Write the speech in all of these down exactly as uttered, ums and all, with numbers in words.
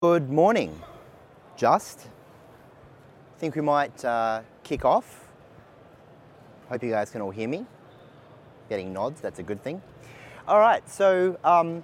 Good morning. Just think we might uh, kick off. Hope you guys can all hear me. Getting nods, that's a good thing. All right, so um,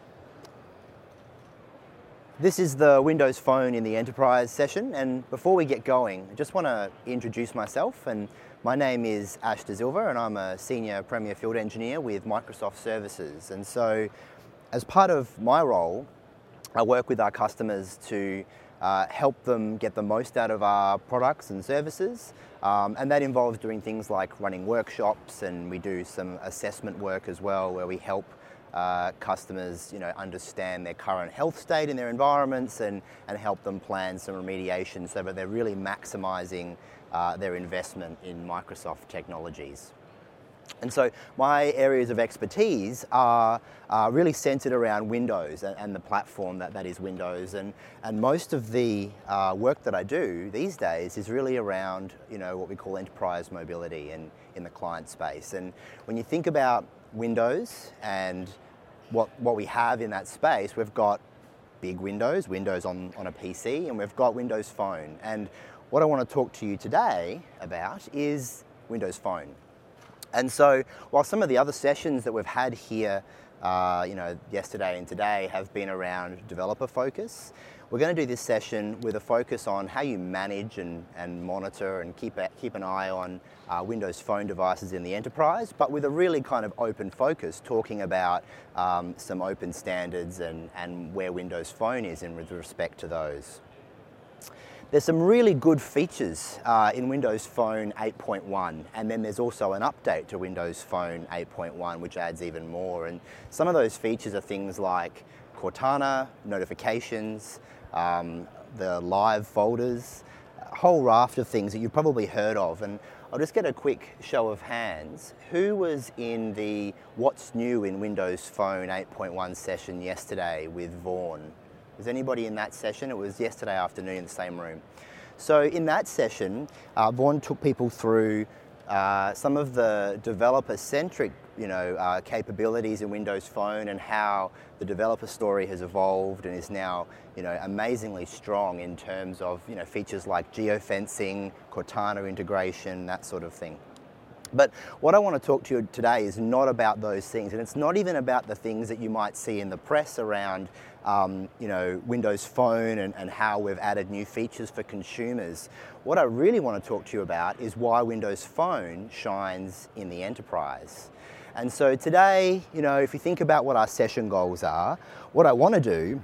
this is the Windows Phone in the Enterprise session, and before we get going, I just want to introduce myself. And my name is Ash De Silva, and I'm a Senior Premier Field Engineer with Microsoft Services. And so, as part of my role, I work with our customers to uh, help them get the most out of our products and services, um, and that involves doing things like running workshops, and we do some assessment work as well, where we help uh, customers, you know, understand their current health state in their environments and, and help them plan some remediation so that they're really maximising uh, their investment in Microsoft technologies. And so my areas of expertise are, are really centered around Windows and, and the platform that, that is Windows. And, and most of the uh, work that I do these days is really around, you know, what we call enterprise mobility and in the client space. And when you think about Windows and what, what we have in that space, we've got big Windows, Windows on, on a P C, and we've got Windows Phone. And what I want to talk to you today about is Windows Phone. And so, while some of the other sessions that we've had here, uh, you know, yesterday and today have been around developer focus, we're going to do this session with a focus on how you manage and, and monitor and keep a, keep an eye on uh, Windows Phone devices in the enterprise, but with a really kind of open focus, talking about um, some open standards and, and where Windows Phone is in with respect to those. There's some really good features uh, in Windows Phone eight point one, and then there's also an update to Windows Phone eight point one which adds even more. And some of those features are things like Cortana, notifications, um, the live folders, a whole raft of things that you've probably heard of. And I'll just get a quick show of hands. Who was in the What's New in Windows Phone eight point one session yesterday with Vaughan? Was anybody in that session? It was yesterday afternoon in the same room. So in that session, uh, Vaughan took people through uh, some of the developer-centric, you know, uh, capabilities in Windows Phone and how the developer story has evolved and is now, you know, amazingly strong in terms of, you know, features like geofencing, Cortana integration, that sort of thing. But what I want to talk to you today is not about those things, and it's not even about the things that you might see in the press around um, you know, Windows Phone and, and how we've added new features for consumers. What I really want to talk to you about is why Windows Phone shines in the enterprise. And so today, you know, if you think about what our session goals are, what I want to do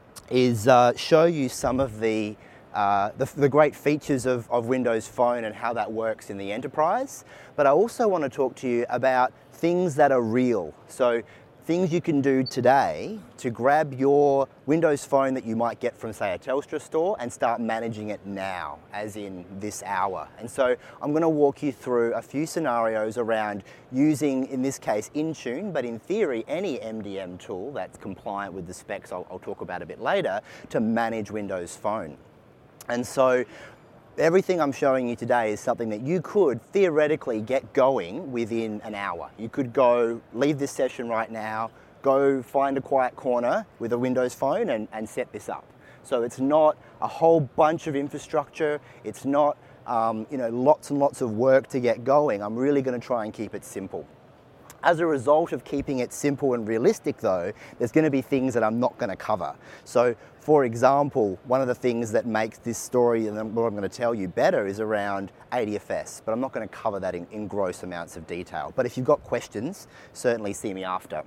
is uh, show you some of the Uh, the, the great features of, of Windows Phone and how that works in the enterprise. But I also want to talk to you about things that are real. So things you can do today to grab your Windows Phone that you might get from, say, a Telstra store and start managing it now, as in this hour. And so I'm going to walk you through a few scenarios around using, in this case, Intune, but in theory, any M D M tool that's compliant with the specs I'll, I'll talk about a bit later, to manage Windows Phone. And so everything I'm showing you today is something that you could theoretically get going within an hour. You could go, leave this session right now, go find a quiet corner with a Windows Phone and, and set this up. So it's not a whole bunch of infrastructure. It's not um, you know, lots and lots of work to get going. I'm really going to try and keep it simple. As a result of keeping it simple and realistic though, there's going to be things that I'm not going to cover. So for example, one of the things that makes this story and what I'm going to tell you better is around A D F S, but I'm not going to cover that in, in gross amounts of detail. But if you've got questions, certainly see me after.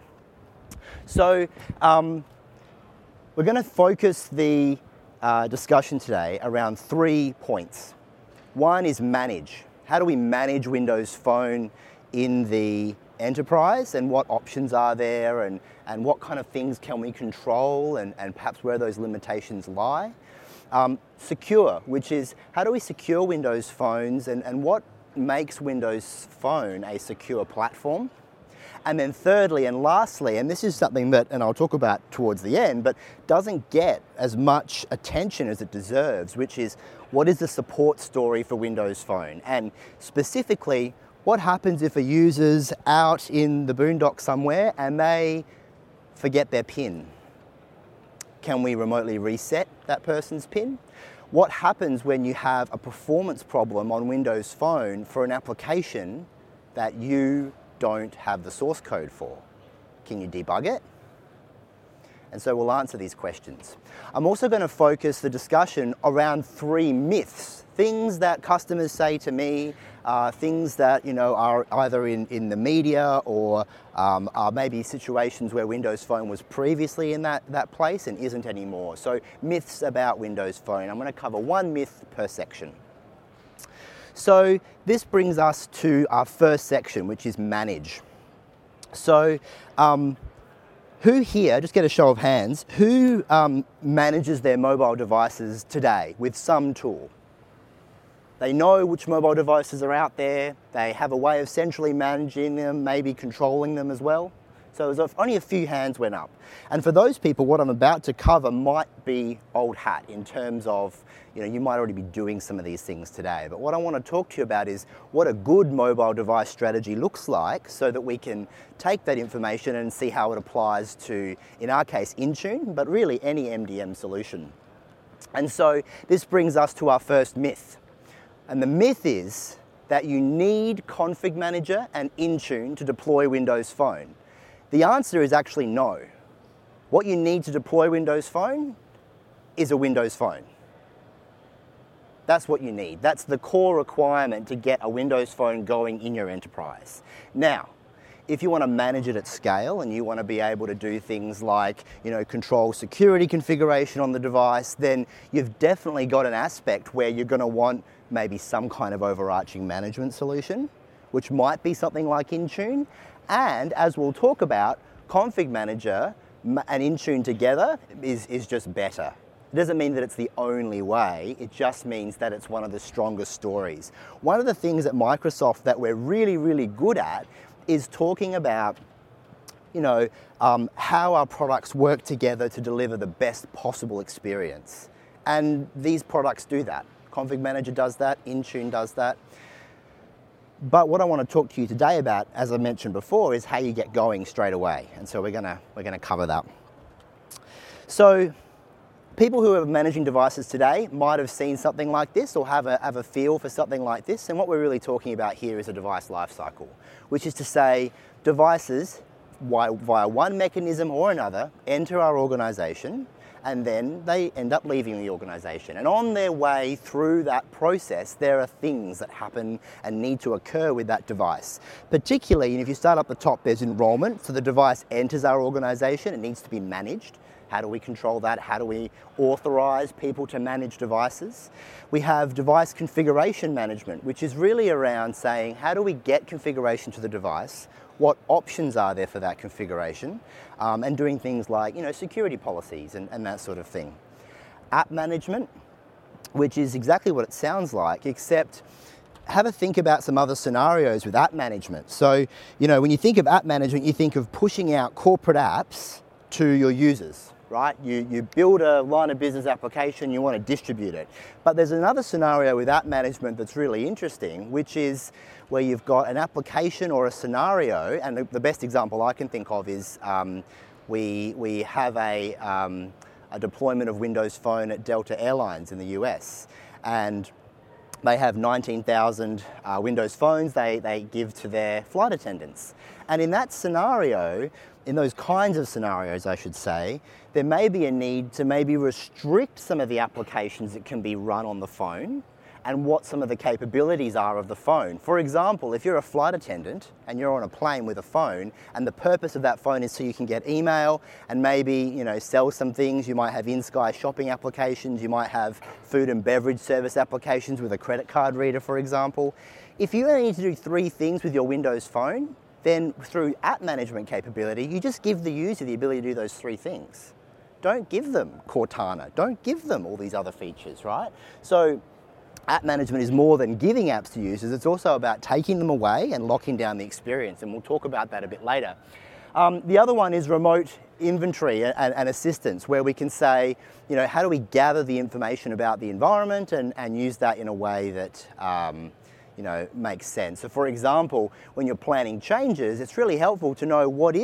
So um, we're going to focus the uh, discussion today around three points. One is manage. How do we manage Windows Phone in the enterprise, and what options are there, and, and what kind of things can we control, and, and perhaps where those limitations lie. Um, secure, which is how do we secure Windows phones, and, and what makes Windows Phone a secure platform. And then thirdly and lastly, and this is something that, and I'll talk about towards the end, but doesn't get as much attention as it deserves, which is what is the support story for Windows Phone, and specifically, what happens if a user's out in the boondocks somewhere and they forget their PIN? can we remotely reset that person's PIN? What happens when you have a performance problem on Windows Phone for an application that you don't have the source code for? Can you debug it? And so we'll answer these questions. I'm also going to focus the discussion around three myths, things that customers say to me, uh, things that you know are either in, in the media or um, are maybe situations where Windows Phone was previously in that, that place and isn't anymore. So myths about Windows Phone. I'm going to cover one myth per section. So this brings us to our first section, which is manage. So um, who here, just get a show of hands, who um, manages their mobile devices today with some tool? They know which mobile devices are out there, they have a way of centrally managing them, maybe controlling them as well. So as if only a few hands went up. And for those people, what I'm about to cover might be old hat in terms of, you know, you might already be doing some of these things today. But what I want to talk to you about is what a good mobile device strategy looks like so that we can take that information and see how it applies to, in our case, Intune, but really any M D M solution. And so this brings us to our first myth. And the myth is that you need Config Manager and Intune to deploy Windows Phone. The answer is actually no. What you need to deploy Windows Phone is a Windows Phone. That's what you need. That's the core requirement to get a Windows Phone going in your enterprise. Now, if you want to manage it at scale and you want to be able to do things like, you know, control security configuration on the device, then you've definitely got an aspect where you're going to want maybe some kind of overarching management solution, which might be something like Intune. And as we'll talk about, Config Manager and Intune together is, is just better. It doesn't mean that it's the only way, it just means that it's one of the strongest stories. One of the things at Microsoft that we're really, really good at is talking about, you know, um, how our products work together to deliver the best possible experience. And these products do that. Config Manager does that, Intune does that. But what I want to talk to you today about, as I mentioned before, is how you get going straight away. And so we're gonna, we're gonna cover that. So people who are managing devices today might have seen something like this or have a, have a feel for something like this. And what we're really talking about here is a device lifecycle, which is to say devices, via one mechanism or another, enter our organization, and then they end up leaving the organization. And on their way through that process, there are things that happen and need to occur with that device. Particularly, and if you start up the top, there's enrollment. So the device enters our organization, it needs to be managed. How do we control that? How do we authorize people to manage devices? We have device configuration management, which is really around saying, how do we get configuration to the device? What options are there for that configuration? Um, and doing things like, you know, security policies and, and that sort of thing. App management, which is exactly what it sounds like, except have a think about some other scenarios with app management. So, you know, when you think of app management, you think of pushing out corporate apps to your users, right? You, you build a line of business application, you want to distribute it. But there's another scenario with app management that's really interesting, which is where you've got an application or a scenario, and the, the best example I can think of is um, we, we have a, um, a deployment of Windows Phone at Delta Airlines in the U S, and they have nineteen thousand uh, Windows Phones they, they give to their flight attendants. And in that scenario, in those kinds of scenarios, I should say, there may be a need to maybe restrict some of the applications that can be run on the phone and what some of the capabilities are of the phone. For example, if you're a flight attendant and you're on a plane with a phone and the purpose of that phone is so you can get email and maybe, you know, sell some things, you might have in-sky shopping applications, you might have food and beverage service applications with a credit card reader, for example. If you only need to do three things with your Windows Phone, then through app management capability, you just give the user the ability to do those three things. Don't give them Cortana, don't give them all these other features, right? So app management is more than giving apps to users, it's also about taking them away and locking down the experience, and we'll talk about that a bit later. Um, the other one is remote inventory and, and assistance, where we can say, you know, how do we gather the information about the environment and, and use that in a way that um, you know, makes sense. So for example, when you're planning changes, it's really helpful to know what is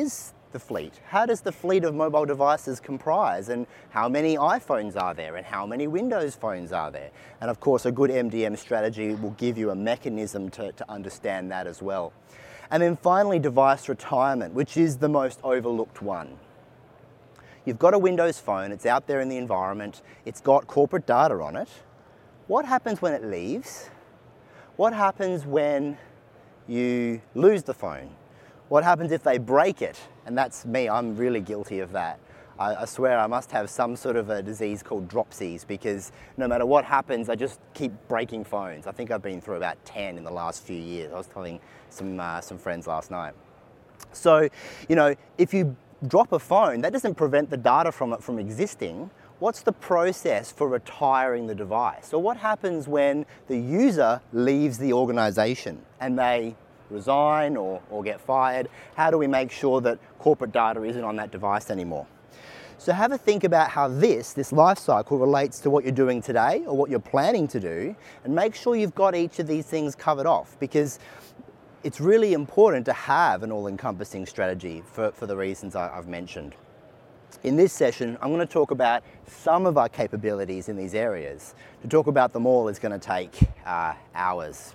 the fleet? How does the fleet of mobile devices comprise, and how many iPhones are there, and how many Windows phones are there? And of course, a good M D M strategy will give you a mechanism to, to understand that as well. And then finally, device retirement, which is the most overlooked one. You've got a Windows phone, it's out there in the environment, it's got corporate data on it. What happens when it leaves? What happens when you lose the phone? What happens if they break it? And that's me, I'm really guilty of that. I, I swear I must have some sort of a disease called dropsies, because no matter what happens, I just keep breaking phones. I think I've been through about ten in the last few years. I was telling some, uh, some friends last night. So, you know, if you drop a phone, that doesn't prevent the data from it from existing. What's the process for retiring the device? Or what happens when the user leaves the organization and they resign or, or get fired? How do we make sure that corporate data isn't on that device anymore? So have a think about how this, this life cycle relates to what you're doing today or what you're planning to do, and make sure you've got each of these things covered off, because it's really important to have an all-encompassing strategy for, for the reasons I, I've mentioned. In this session, I'm going to talk about some of our capabilities in these areas. To talk about them all is going to take uh, hours.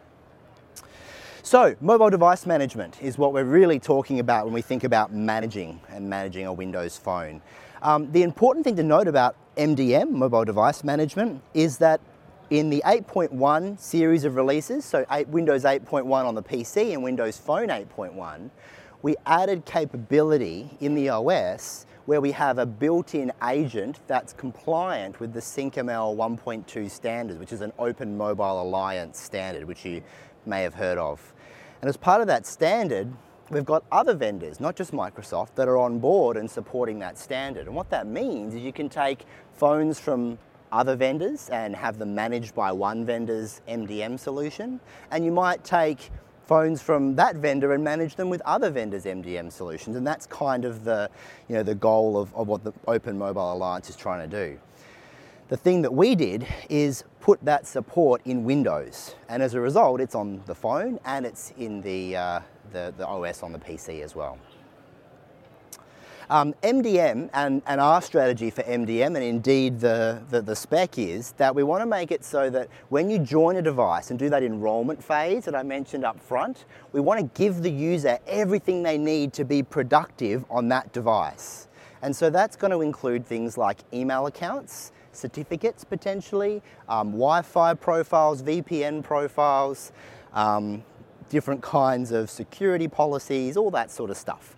So, mobile device management is what we're really talking about when we think about managing and managing a Windows phone. Um, the important thing to note about M D M, mobile device management, is that in the eight point one series of releases, so eight, Windows eight point one on the P C and Windows Phone eight point one, we added capability in the O S where we have a built-in agent that's compliant with the SyncML one point two standard, which is an Open Mobile Alliance standard, which you may have heard of. And as part of that standard, we've got other vendors, not just Microsoft, that are on board and supporting that standard. And what that means is you can take phones from other vendors and have them managed by one vendor's M D M solution, and you might take phones from that vendor and manage them with other vendors' M D M solutions, and that's kind of the, you know, the goal of, of what the Open Mobile Alliance is trying to do. The thing that we did is put that support in Windows, and as a result, it's on the phone and it's in the, uh, the, the O S on the P C as well. Um, M D M and, and our strategy for M D M, and indeed the, the, the spec, is that we want to make it so that when you join a device and do that enrollment phase that I mentioned up front, we want to give the user everything they need to be productive on that device. And so that's going to include things like email accounts, certificates potentially, um, Wi-Fi profiles, V P N profiles, um, different kinds of security policies, all that sort of stuff.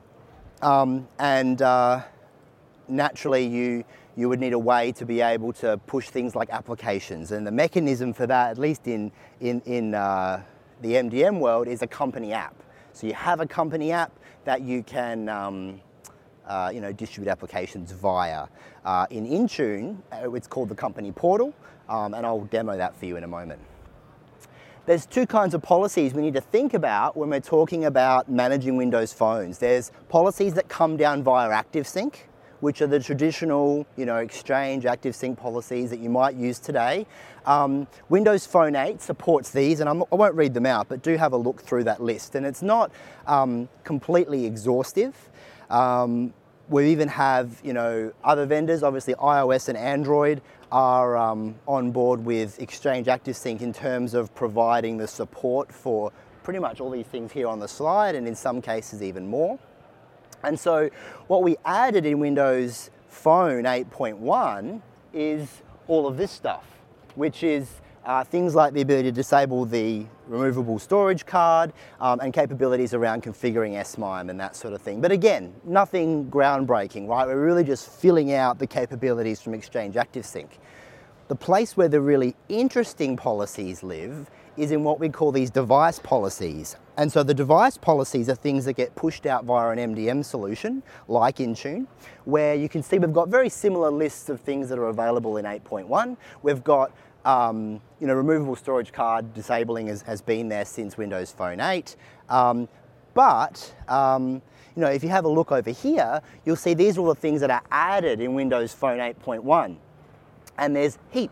Um, and uh, naturally you, you would need a way to be able to push things like applications, and the mechanism for that, at least in, in, in uh, the M D M world, is a company app. So you have a company app that you can um, uh, you know, distribute applications via. Uh, in Intune, it's called the company portal, um, and I'll demo that for you in a moment. There's two kinds of policies we need to think about when we're talking about managing Windows phones. There's policies that come down via ActiveSync, which are the traditional, you know, Exchange ActiveSync policies that you might use today. Um, Windows Phone eight supports these, and I'm, I won't read them out, but do have a look through that list. And it's not um, completely exhaustive. Um, we even have, you know, other vendors, obviously iOS and Android, are um, on board with Exchange ActiveSync in terms of providing the support for pretty much all these things here on the slide, and in some cases even more. And so what we added in Windows Phone eight point one is all of this stuff, which is uh, things like the ability to disable the removable storage card um, and capabilities around configuring S M I M E and that sort of thing. But again, nothing groundbreaking, right? We're really just filling out the capabilities from Exchange ActiveSync. The place where the really interesting policies live is in what we call these device policies. And so the device policies are things that get pushed out via an M D M solution, like Intune, where you can see we've got very similar lists of things that are available in eight point one. We've got um, you know, removable storage card disabling has, has been there since Windows Phone eight. Um, but um, you know, if you have a look over here, you'll see these are all the things that are added in Windows Phone eight point one. And there's heaps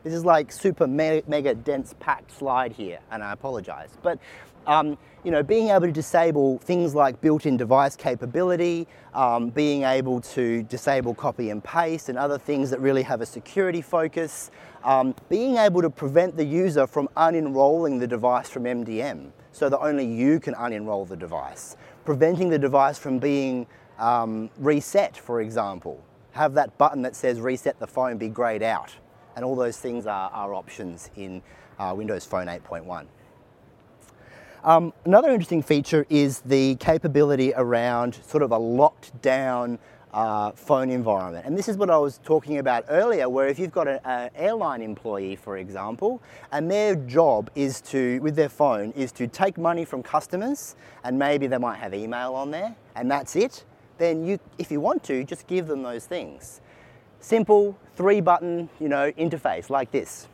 This is like super me mega dense packed slide here, and I apologize. But um, you know, being able to disable things like built-in device capability, um, being able to disable copy and paste and other things that really have a security focus, um, being able to prevent the user from unenrolling the device from M D M so that only you can unenroll the device, preventing the device from being um, reset, for example. Have that button that says reset the phone be grayed out, and all those things are, are options in uh, Windows Phone eight point one. Um, another interesting feature is the capability around sort of a locked down uh, phone environment. And this is what I was talking about earlier, where if you've got an airline employee, for example, and their job is to, with their phone, is to take money from customers, and maybe they might have email on there, and that's it, then you, if you want to, just give them those things. Simple three button, you know, interface like this.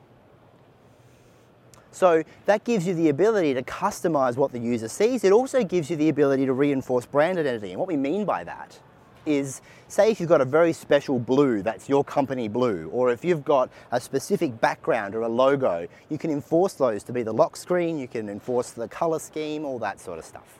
So that gives you the ability to customize what the user sees. It also gives you the ability to reinforce brand identity. And what we mean by that is, say if you've got a very special blue, that's your company blue, or if you've got a specific background or a logo, you can enforce those to be the lock screen, you can enforce the color scheme, all that sort of stuff.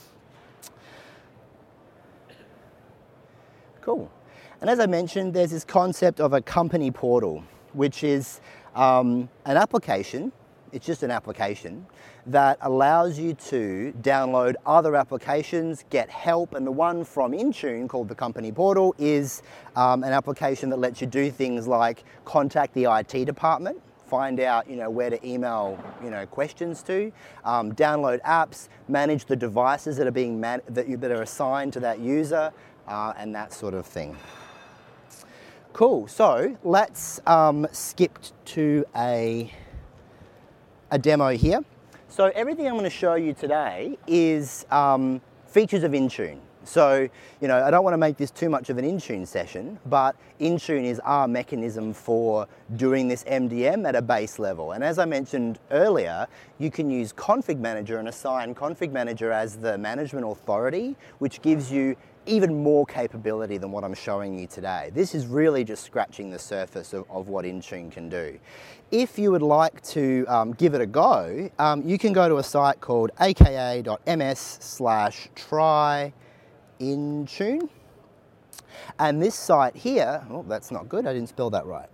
Cool. And as I mentioned, there's this concept of a company portal, which is um, an application. It's just an application that allows you to download other applications, get help, and the one from Intune called the Company Portal is um, an application that lets you do things like contact the I T department, find out you know where to email you know questions to, um, download apps, manage the devices that are being man that, you, that are assigned to that user, uh, and that sort of thing. Cool. So let's um, skip to a a demo here. So everything I'm going to show you today is um, features of Intune. So, you know, I don't want to make this too much of an Intune session, but Intune is our mechanism for doing this M D M at a base level. And as I mentioned earlier, you can use Config Manager and assign Config Manager as the management authority, which gives you even more capability than what I'm showing you today. This is really just scratching the surface of, of what Intune can do. If you would like to um, give it a go, um, you can go to a site called aka.ms slash try Intune. And this site here, oh, that's not good, I didn't spell that right.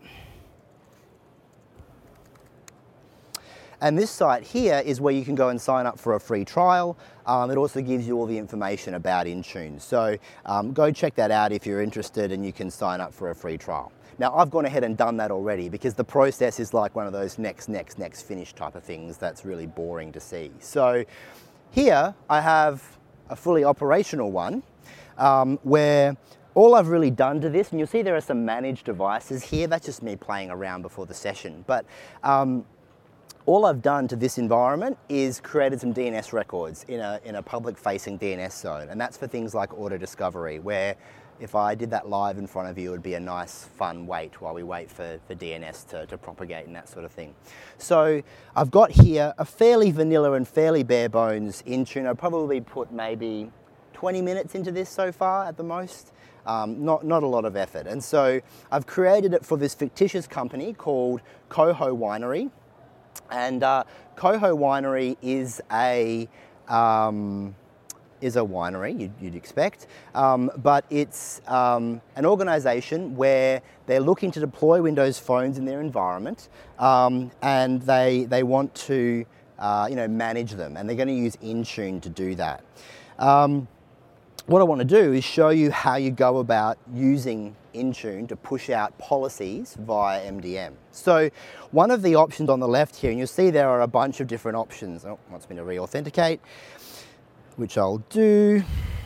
And this site here is where you can go and sign up for a free trial. Um, it also gives you all the information about Intune. So um, go check that out if you're interested, and you can sign up for a free trial. Now, I've gone ahead and done that already because the process is like one of those next, next, next finish type of things that's really boring to see. So here I have a fully operational one um, where all I've really done to this, and you'll see there are some managed devices here. That's just me playing around before the session. But um, all I've done to this environment is created some D N S records in a, in a public-facing D N S zone, and that's for things like auto discovery, where if I did that live in front of you, it would be a nice, fun wait while we wait for, for D N S to, to propagate and that sort of thing. So I've got here a fairly vanilla and fairly bare bones Intune. I've probably put maybe twenty minutes into this so far at the most. Um, not, not a lot of effort. And so I've created it for this fictitious company called Coho Winery. And uh, Coho Winery is a um, is a winery, you'd, you'd expect, um, but it's um, an organisation where they're looking to deploy Windows phones in their environment, um, and they they want to uh, you know manage them, and they're going to use Intune to do that. Um, what I want to do is show you how you go about using Intune to push out policies via M D M. So one of the options on the left here, and you'll see there are a bunch of different options. Oh, it wants me to re-authenticate, which I'll do.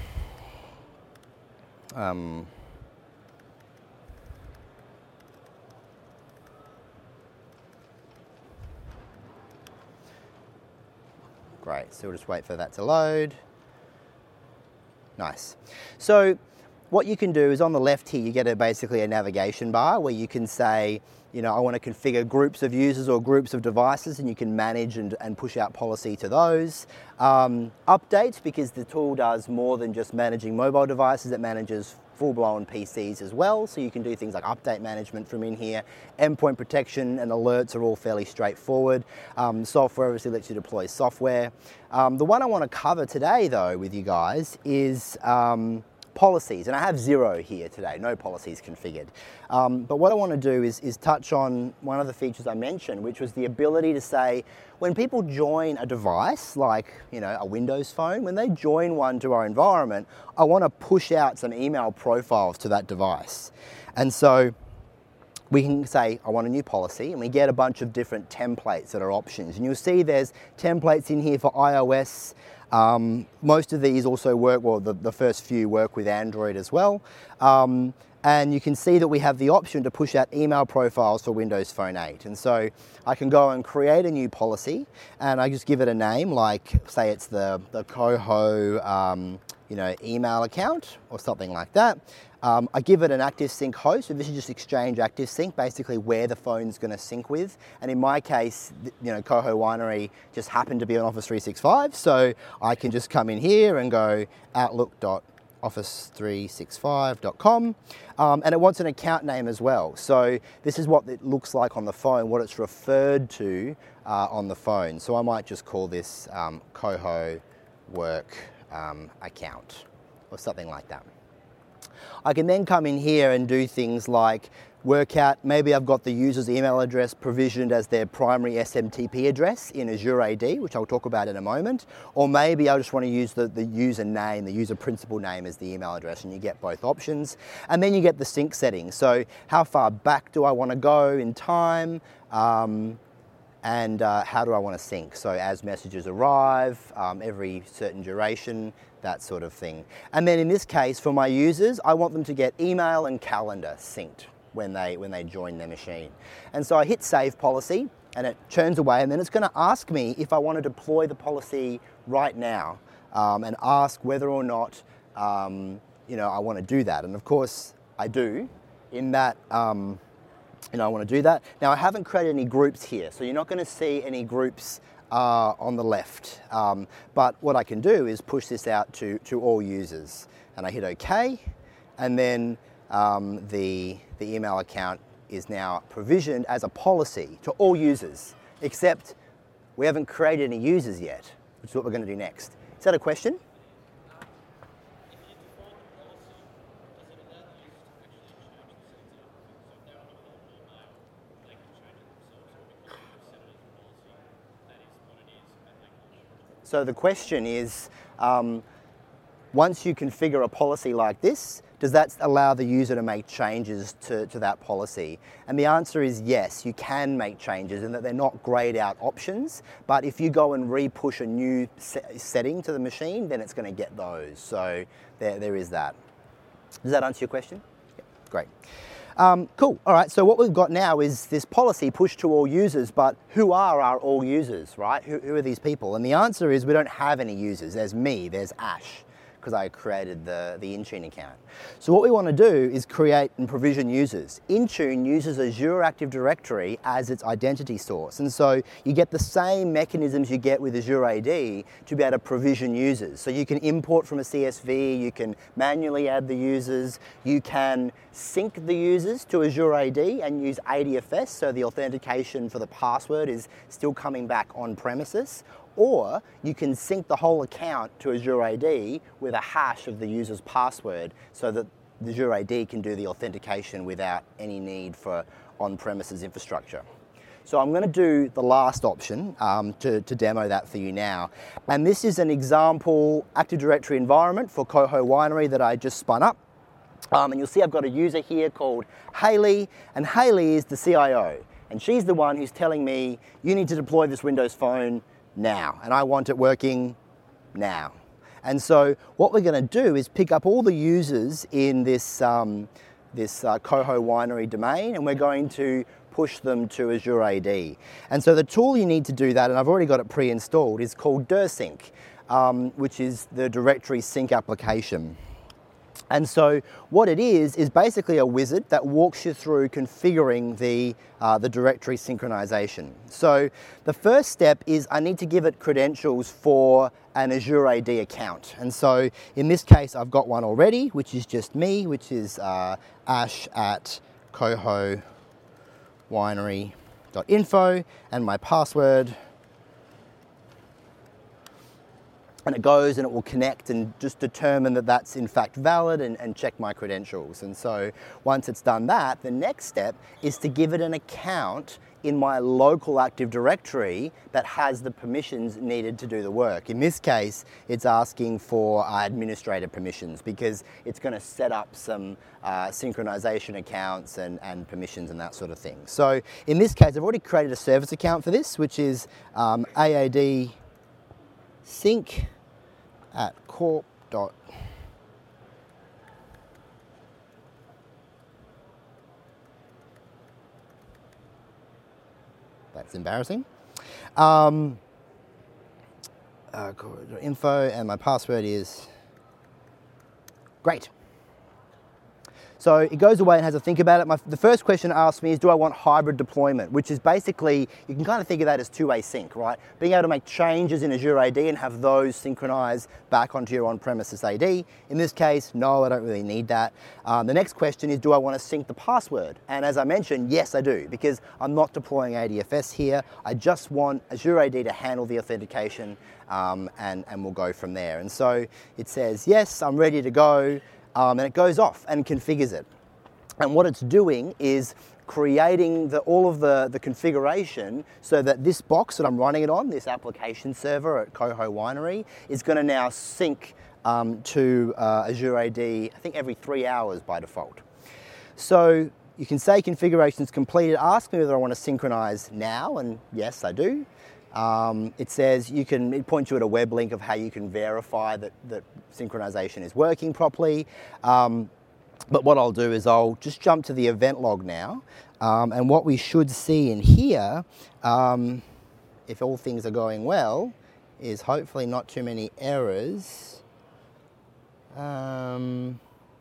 Um, great, so we'll just wait for that to load. Nice. So what you can do is on the left here, you get a, basically a navigation bar where you can say, you know, I want to configure groups of users or groups of devices, and you can manage and, and push out policy to those. Um, updates, because the tool does more than just managing mobile devices, it manages full-blown P Cs as well, so you can do things like update management from in here. Endpoint protection and alerts are all fairly straightforward. Um, software obviously lets you deploy software. Um, the one I want to cover today, though, with you guys is um, policies, and I have zero here today, no policies configured. Um, but what I want to do is, is touch on one of the features I mentioned, which was the ability to say, when people join a device, like you know a Windows phone, when they join one to our environment, I want to push out some email profiles to that device. And so we can say, I want a new policy, and we get a bunch of different templates that are options. And you'll see there's templates in here for iOS. Um, most of these also work, well, the, the first few work with Android as well. Um, and you can see that we have the option to push out email profiles for Windows Phone eight. And so I can go and create a new policy, and I just give it a name, like say it's the, the Coho um, you know, email account or something like that. Um, I give it an ActiveSync host, so this is just Exchange ActiveSync, basically where the phone's going to sync with. And in my case, you know, Coho Winery just happened to be on Office three sixty-five, so I can just come in here and go outlook dot office three sixty-five dot com, um, and it wants an account name as well. So this is what it looks like on the phone, what it's referred to uh, on the phone. So I might just call this um, Coho Work um, account or something like that. I can then come in here and do things like work out, maybe I've got the user's email address provisioned as their primary S M T P address in Azure A D, which I'll talk about in a moment, or maybe I just want to use the, the user name, the user principal name as the email address, and you get both options. And then you get the sync settings. So how far back do I want to go in time? Um, and uh, how do I want to sync? So as messages arrive, um, every certain duration, that sort of thing. And then in this case, for my users, I want them to get email and calendar synced when they, when they join their machine. And so I hit Save Policy, and it churns away, and then it's going to ask me if I want to deploy the policy right now, um, and ask whether or not um, you know, I want to do that. And of course, I do, in that um, you know, I want to do that. Now, I haven't created any groups here, so you're not going to see any groups uh, on the left. Um, but what I can do is push this out to, to all users. And I hit OK, and then um, the, the email account is now provisioned as a policy to all users, except we haven't created any users yet, which is what we're going to do next. Is that a question? So the question is, um, once you configure a policy like this, does that allow the user to make changes to, to that policy? And the answer is yes, you can make changes, and that they're not grayed out options, but if you go and re-push a new se setting to the machine, then it's going to get those. So there, there is that. Does that answer your question? Yeah, great. Um, cool, all right, so what we've got now is this policy pushed to all users, but who are our all users, right? Who, who are these people? And the answer is we don't have any users. There's me, there's Ash, because I created the, the Intune account. So what we want to do is create and provision users. Intune uses Azure Active Directory as its identity source. And so you get the same mechanisms you get with Azure A D to be able to provision users. So you can import from a C S V, you can manually add the users, you can sync the users to Azure A D and use A D F S, so the authentication for the password is still coming back on premises. Or you can sync the whole account to Azure A D with a hash of the user's password so that the Azure A D can do the authentication without any need for on-premises infrastructure. So I'm going to do the last option um, to, to demo that for you now. And this is an example Active Directory environment for Coho Winery that I just spun up. Um, and you'll see I've got a user here called Haley, and Haley is the C I O. And she's the one who's telling me, you need to deploy this Windows Phone now, and I want it working now. And so what we're going to do is pick up all the users in this, um, this uh, Coho Winery domain, and we're going to push them to Azure A D. And so the tool you need to do that, and I've already got it pre-installed, is called DirSync, um, which is the directory sync application. And so what it is, is basically a wizard that walks you through configuring the, uh, the directory synchronization. So the first step is I need to give it credentials for an Azure A D account. And so in this case, I've got one already, which is just me, which is uh, ash at coho winery dot info, and my password. And it goes and it will connect and just determine that that's in fact valid and, and check my credentials. And so once it's done that, the next step is to give it an account in my local Active Directory that has the permissions needed to do the work. In this case, it's asking for uh, administrator permissions because it's going to set up some uh, synchronization accounts and, and permissions and that sort of thing. So in this case, I've already created a service account for this, which is um, A A D sync at corp dot that's embarrassing. Um, uh, info, and my password is great. So it goes away and has a think about it. My, the first question it asks me is, do I want hybrid deployment? Which is basically, you can kind of think of that as two-way sync, right? Being able to make changes in Azure A D and have those synchronize back onto your on-premises A D. In this case, no, I don't really need that. Um, the next question is, do I want to sync the password? And as I mentioned, yes, I do, because I'm not deploying A D F S here. I just want Azure A D to handle the authentication um, and, and we'll go from there. And so it says, yes, I'm ready to go. Um, and it goes off and configures it. And what it's doing is creating the, all of the, the configuration so that this box that I'm running it on, this application server at Coho Winery, is going to now sync um, to uh, Azure A D, I think every three hours by default. So you can say configuration is completed. Ask me whether I want to synchronize now, and yes, I do. Um, it says you can, it points you at a web link of how you can verify that, that synchronization is working properly. Um, but what I'll do is I'll just jump to the event log now. Um, and what we should see in here, um, if all things are going well, is hopefully not too many errors. Um,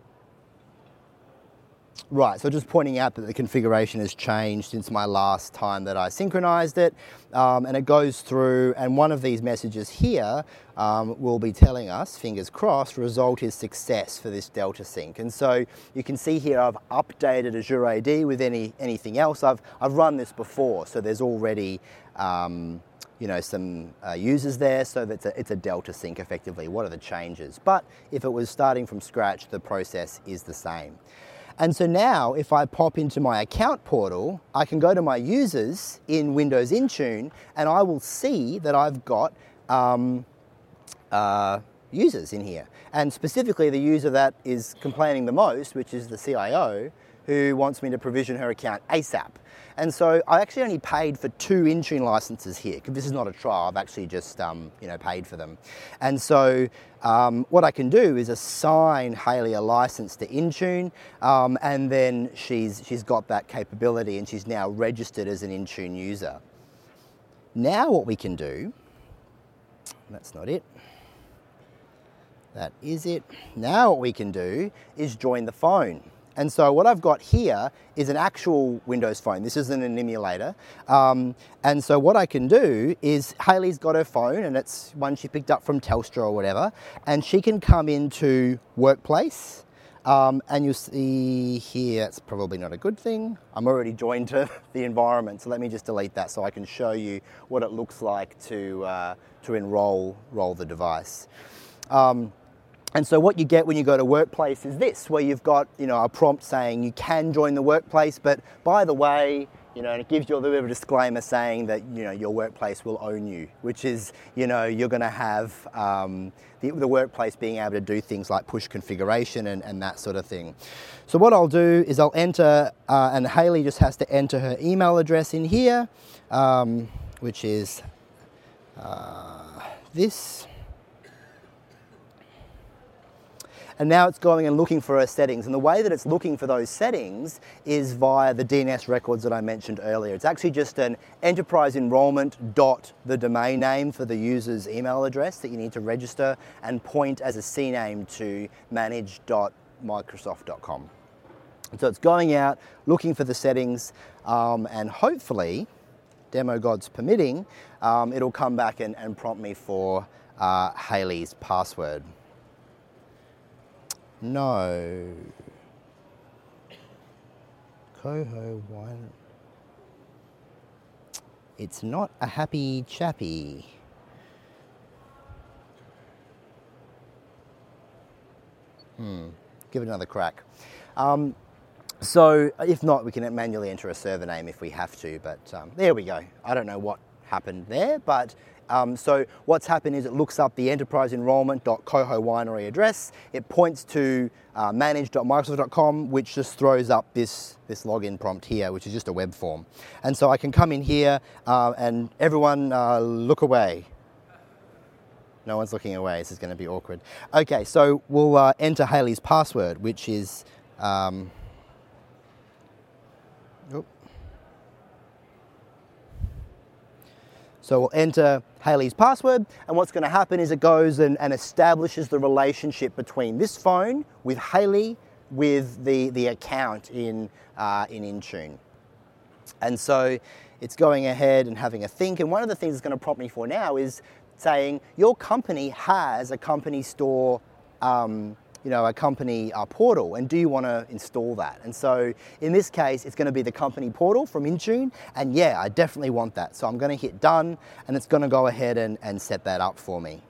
Right, so just pointing out that the configuration has changed since my last time that I synchronized it, um, and it goes through, and one of these messages here um, will be telling us, fingers crossed, result is success for this Delta Sync. And so you can see here I've updated Azure A D with any anything else. I've, I've run this before, so there's already um, you know, some uh, users there, so that's a, it's a Delta Sync effectively. What are the changes? But if it was starting from scratch, the process is the same. And so now, if I pop into my account portal, I can go to my users in Windows Intune, and I will see that I've got um, uh, users in here. And specifically the user that is complaining the most, which is the C I O, who wants me to provision her account ASAP. And so I actually only paid for two Intune licenses here, because this is not a trial, I've actually just um, you know, paid for them. And so um, what I can do is assign Hayley a license to Intune, um, and then she's, she's got that capability and she's now registered as an Intune user. Now what we can do, that's not it, that is it. Now what we can do is join the phone. And so what I've got here is an actual Windows phone. This isn't an emulator. Um, and so what I can do is, Hayley's got her phone, and it's one she picked up from Telstra or whatever, and she can come into Workplace. Um, and you'll see here, it's probably not a good thing. I'm already joined to the environment, so let me just delete that so I can show you what it looks like to, uh, to enroll roll the device. Um, And so what you get when you go to Workplace is this, where you've got, you know, a prompt saying you can join the Workplace, but by the way, you know, and it gives you a little bit of a disclaimer saying that, you know, your Workplace will own you, which is, you know, you're going to have um, the, the Workplace being able to do things like push configuration and, and that sort of thing. So what I'll do is I'll enter, uh, and Hayley just has to enter her email address in here, um, which is uh, this. And now it's going and looking for her settings. And the way that it's looking for those settings is via the D N S records that I mentioned earlier. It's actually just an enterprise enrollment dot the domain name for the user's email address that you need to register, and point as a C name to manage dot microsoft dot com. And so it's going out, looking for the settings, um, and hopefully, demo gods permitting, um, it'll come back and, and prompt me for uh, Hayley's password. No. Coho Wine. It's not a happy chappy. Hmm. Give it another crack. Um, so if not, we can manually enter a server name if we have to, but um, there we go. I don't know what happened there, but um, so what's happened is it looks up the enterprise enrollment dot coho winery address. It points to uh, manage dot microsoft dot com, which just throws up this, this login prompt here, which is just a web form. And so I can come in here uh, and everyone uh, look away. No one's looking away, this is going to be awkward. Okay, so we'll uh, enter Hayley's password, which is, um, oop. So we'll enter Hayley's password, and what's going to happen is it goes and, and establishes the relationship between this phone with Hayley with the, the account in, uh, in Intune. And so it's going ahead and having a think, and one of the things it's going to prompt me for now is saying your company has a company store, um, you know, a company uh, portal, and do you want to install that? And so in this case, it's going to be the company portal from Intune, and yeah, I definitely want that. So I'm going to hit done, and it's going to go ahead and, and set that up for me.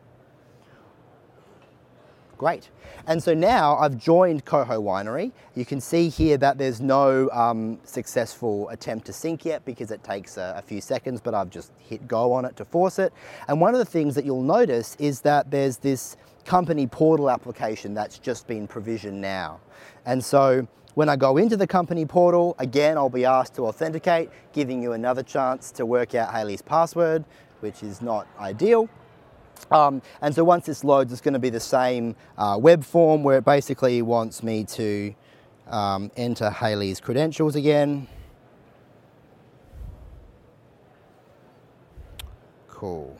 Great. And so now I've joined Coho Winery. You can see here that there's no um, successful attempt to sync yet because it takes a, a few seconds, but I've just hit go on it to force it. And one of the things that you'll notice is that there's this company portal application that's just been provisioned now. And so when I go into the company portal, again, I'll be asked to authenticate, giving you another chance to work out Hayley's password, which is not ideal. Um, and so once this loads, it's going to be the same uh, web form where it basically wants me to um, enter Hayley's credentials again. Cool.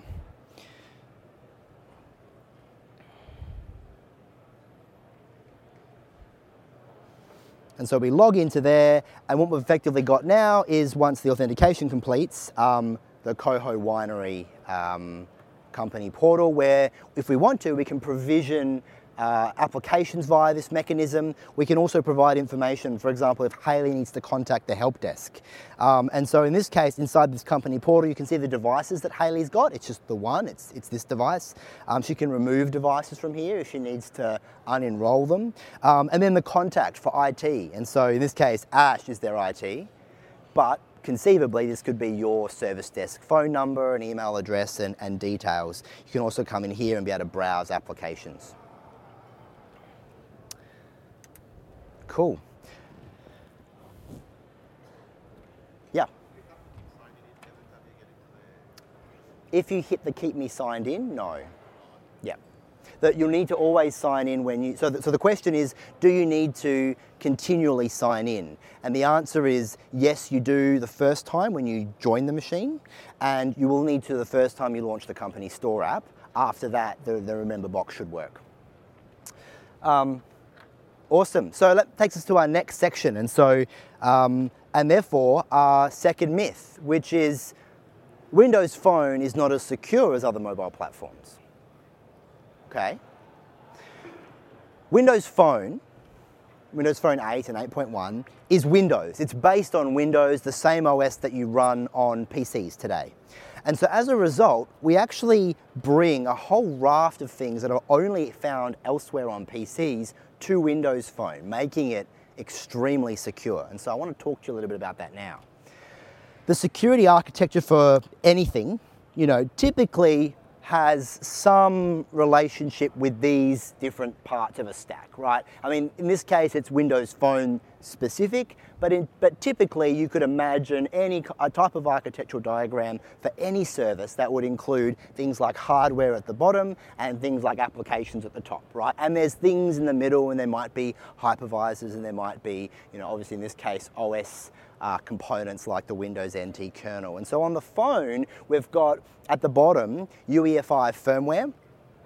And so we log into there, and what we've effectively got now is once the authentication completes, um, the Coho Winery um, company portal, where if we want to, we can provision uh, applications via this mechanism. We can also provide information, for example, if Hayley needs to contact the help desk. Um, and so in this case, inside this company portal, you can see the devices that Hayley's got. It's just the one, it's, it's this device. Um, she can remove devices from here if she needs to unenroll them. Um, and then the contact for I T. And so in this case, Ash is their I T, but conceivably, this could be your service desk phone number, an email address, and, and details. You can also come in here and be able to browse applications. Cool. Yeah. If you hit the keep me signed in, no. Yeah. That you'll need to always sign in when you, so the, so the question is, do you need to continually sign in? And the answer is yes, you do the first time when you join the machine, and you will need to the first time you launch the company store app. After that, the, the remember box should work. Um, awesome, so that takes us to our next section, and so, um, and therefore our second myth, which is Windows Phone is not as secure as other mobile platforms. Okay. Windows Phone, Windows Phone eight and eight point one, is Windows. It's based on Windows, the same O S that you run on P Cs today. And so as a result, we actually bring a whole raft of things that are only found elsewhere on P Cs to Windows Phone, making it extremely secure. And so I want to talk to you a little bit about that now. The security architecture for anything, you know, typically has some relationship with these different parts of a stack, right? I mean, in this case, it's Windows Phone specific, but, in, but typically you could imagine any a type of architectural diagram for any service that would include things like hardware at the bottom and things like applications at the top, right? And there's things in the middle, and there might be hypervisors, and there might be, you know, obviously in this case, O S Uh, components like the Windows N T kernel. And so on the phone, we've got at the bottom U E F I firmware,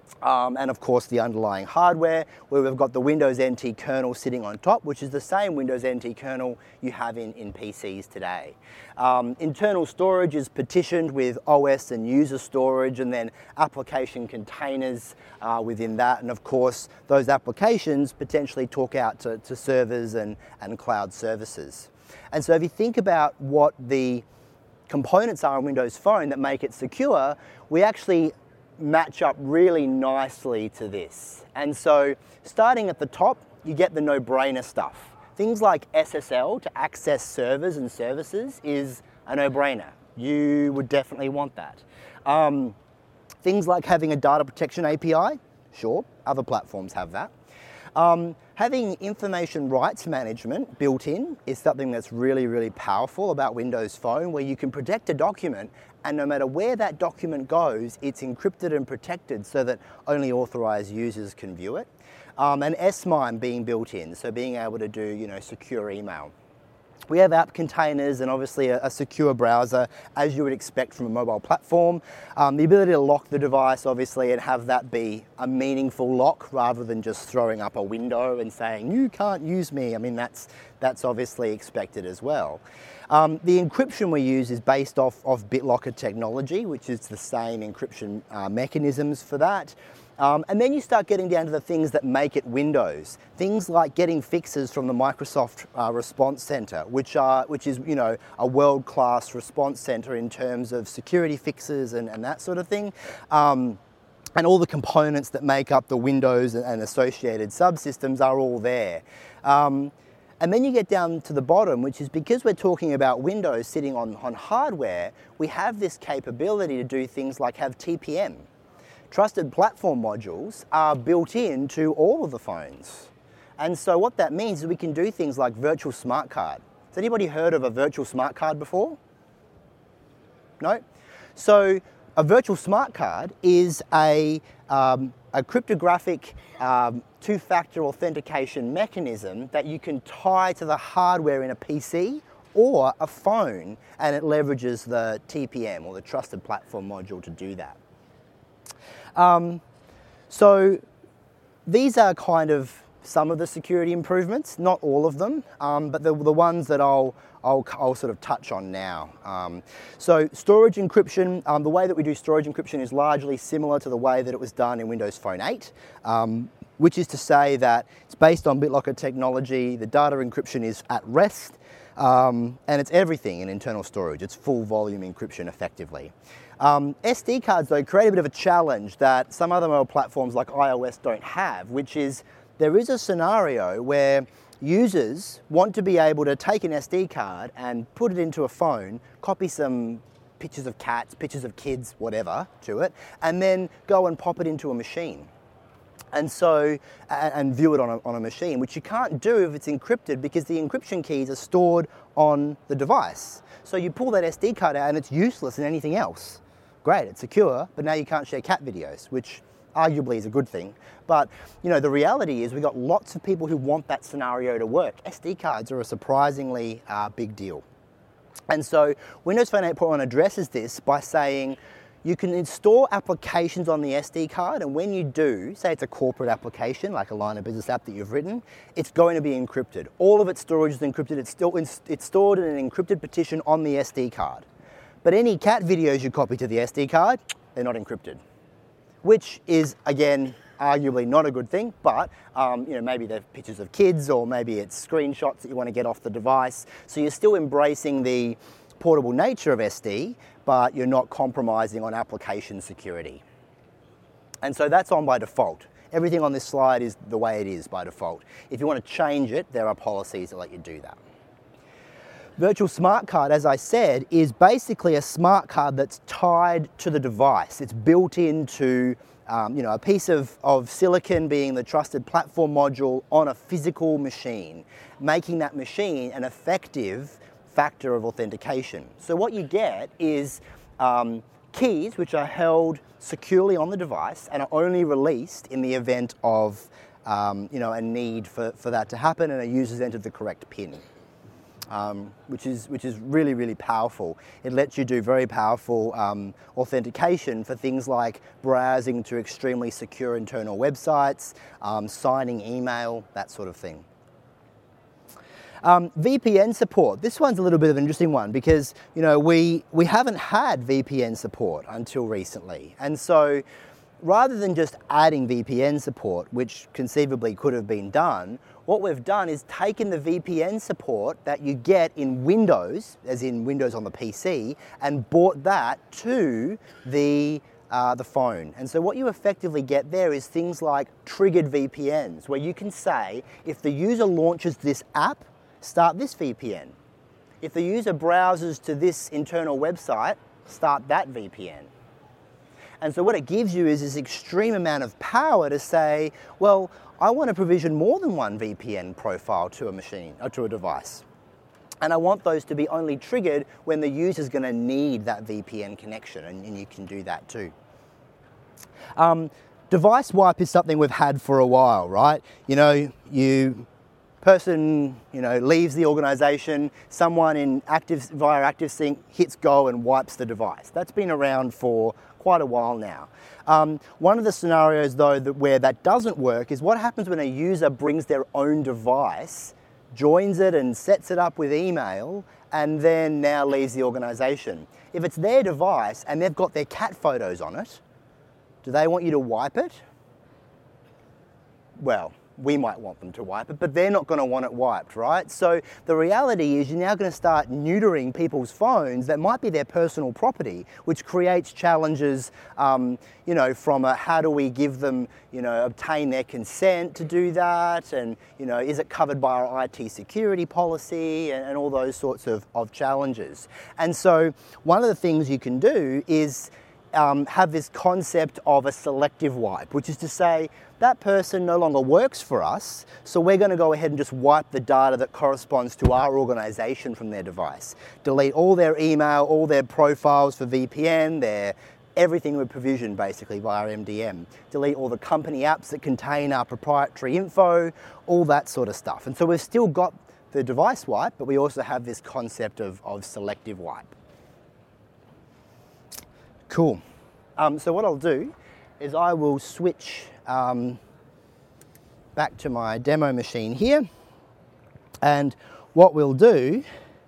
Um, and of course the underlying hardware, where we've got the Windows N T kernel sitting on top, which is the same Windows N T kernel you have in, in P Cs today. Um, internal storage is partitioned with O S and user storage, and then application containers uh, within that, and of course those applications potentially talk out to, to servers and, and cloud services. And so if you think about what the components are in Windows Phone that make it secure, we actually match up really nicely to this. And so starting at the top, you get the no-brainer stuff. Things like S S L to access servers and services is a no-brainer. You would definitely want that. Um, things like having a data protection A P I, sure, other platforms have that. Um, having information rights management built in is something that's really, really powerful about Windows Phone, where you can protect a document, and no matter where that document goes, it's encrypted and protected so that only authorized users can view it. Um, and S M I M E being built in, so being able to do, you know, secure email. We have app containers and obviously a, a secure browser, as you would expect from a mobile platform. Um, the ability to lock the device, obviously, and have that be a meaningful lock rather than just throwing up a window and saying, you can't use me. I mean, that's, that's obviously expected as well. Um, the encryption we use is based off of BitLocker technology, which is the same encryption uh, mechanisms for that. Um, and then you start getting down to the things that make it Windows. Things like getting fixes from the Microsoft uh, Response Center, which are, which is, you know, a world-class response center in terms of security fixes and, and that sort of thing. Um, and all the components that make up the Windows and associated subsystems are all there. Um, And then you get down to the bottom, which is because we're talking about Windows sitting on, on hardware, we have this capability to do things like have T P M. Trusted Platform Modules are built into all of the phones. And so what that means is we can do things like virtual smart card. Has anybody heard of a virtual smart card before? No? So a virtual smart card is a, um, a cryptographic um, two-factor authentication mechanism that you can tie to the hardware in a P C or a phone, and it leverages the T P M, or the Trusted Platform Module, to do that. Um, so these are kind of some of the security improvements, not all of them, um, but the, the ones that I'll, I'll, I'll sort of touch on now. Um, so storage encryption, um, the way that we do storage encryption is largely similar to the way that it was done in Windows Phone eight, um, which is to say that it's based on BitLocker technology, the data encryption is at rest, um, and it's everything in internal storage. It's full volume encryption effectively. Um, S D cards, though, create a bit of a challenge that some other mobile platforms like iOS don't have, which is there is a scenario where users want to be able to take an S D card and put it into a phone, copy some pictures of cats, pictures of kids, whatever, to it, and then go and pop it into a machine. And so, and view it on a, on a machine, which you can't do if it's encrypted, because the encryption keys are stored on the device. So you pull that S D card out and it's useless in anything else. Great, it's secure, but now you can't share cat videos, which arguably is a good thing. But you know, the reality is we've got lots of people who want that scenario to work. S D cards are a surprisingly uh, big deal. And so Windows Phone eight point one addresses this by saying you can install applications on the S D card, and when you do, say it's a corporate application, like a line of business app that you've written, it's going to be encrypted. All of its storage is encrypted. It's, still, it's stored in an encrypted partition on the S D card. But any cat videos you copy to the S D card, they're not encrypted, which is, again, arguably not a good thing, but um, you know, maybe they're pictures of kids, or maybe it's screenshots that you want to get off the device. So you're still embracing the portable nature of S D, but you're not compromising on application security. And so that's on by default. Everything on this slide is the way it is by default. If you want to change it, there are policies that let you do that. Virtual Smart Card, as I said, is basically a smart card that's tied to the device. It's built into um, you know, a piece of, of silicon, being the Trusted Platform Module, on a physical machine, making that machine an effective factor of authentication. So what you get is um, keys which are held securely on the device and are only released in the event of um, you know, a need for, for that to happen and a user's entered the correct PIN. um, which is which is really, really powerful. It lets you do very powerful um, authentication for things like browsing to extremely secure internal websites, um, signing email, that sort of thing. Um, V P N support. This one's a little bit of an interesting one because, you know, we, we haven't had V P N support until recently. And so rather than just adding V P N support, which conceivably could have been done, what we've done is taken the V P N support that you get in Windows, as in Windows on the P C, and brought that to the Uh, the phone. And so what you effectively get there is things like triggered V P Ns, where you can say, if the user launches this app, start this V P N. If the user browses to this internal website, start that V P N. And so what it gives you is this extreme amount of power to say, well, I want to provision more than one V P N profile to a machine or to a device. And I want those to be only triggered when the user's going to need that V P N connection, and, and you can do that too. Um, device wipe is something we've had for a while, right? You know, you person, you know, leaves the organization, someone in active via ActiveSync hits go and wipes the device. That's been around for quite a while now. Um, one of the scenarios though that where that doesn't work is what happens when a user brings their own device, joins it and sets it up with email, and then now leaves the organization. If it's their device and they've got their cat photos on it, do they want you to wipe it? Well, we might want them to wipe it, but they're not going to want it wiped, right? So the reality is you're now going to start neutering people's phones that might be their personal property, which creates challenges, um, you know, from a, how do we give them, you know, obtain their consent to do that, and, you know, is it covered by our I T security policy, and, and all those sorts of, of challenges. And so one of the things you can do is Um, have this concept of a selective wipe, which is to say that person no longer works for us, so we're going to go ahead and just wipe the data that corresponds to our organization from their device. Delete all their email, all their profiles for V P N, their everything we provision basically via M D M. Delete all the company apps that contain our proprietary info, all that sort of stuff. And so we've still got the device wipe, but we also have this concept of, of selective wipe. Cool. Um, so what I'll do is I will switch um, back to my demo machine here, and what we'll do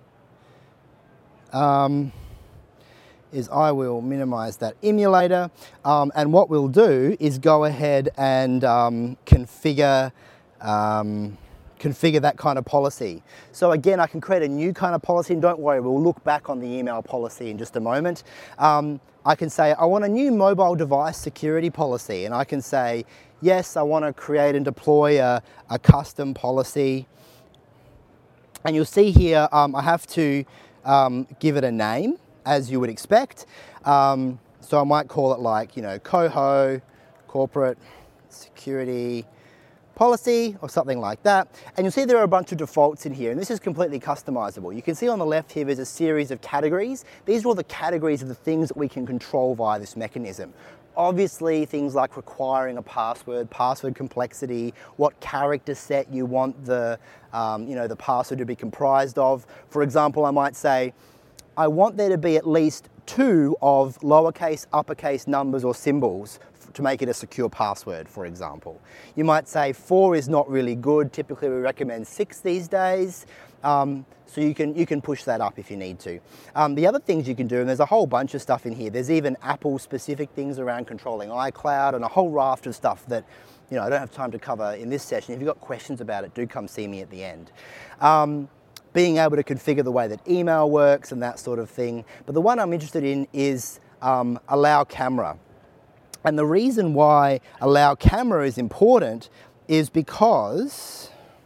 um, is I will minimize that emulator, um, and what we'll do is go ahead and um, configure um, configure that kind of policy. So again, I can create a new kind of policy, and don't worry, we'll look back on the email policy in just a moment. Um, I can say, I want a new mobile device security policy, and I can say, yes, I want to create and deploy a, a custom policy. And you'll see here, um, I have to um, give it a name, as you would expect. Um, so I might call it like, you know, Coho Corporate Security Policy or something like that. And you'll see there are a bunch of defaults in here, and this is completely customizable. You can see on the left here there's a series of categories. These are all the categories of the things that we can control via this mechanism. Obviously, things like requiring a password, password complexity, what character set you want the, um, you know, the password to be comprised of. For example, I might say, I want there to be at least two of lowercase, uppercase numbers or symbols to make it a secure password, for example. You might say four is not really good. Typically we recommend six these days. Um, so you can, you can push that up if you need to. Um, the other things you can do, and there's a whole bunch of stuff in here. There's even Apple specific things around controlling iCloud and a whole raft of stuff that, you know, I don't have time to cover in this session. If you've got questions about it, do come see me at the end. Um, being able to configure the way that email works and that sort of thing. But the one I'm interested in is um, allow camera. And the reason why allow camera is important is because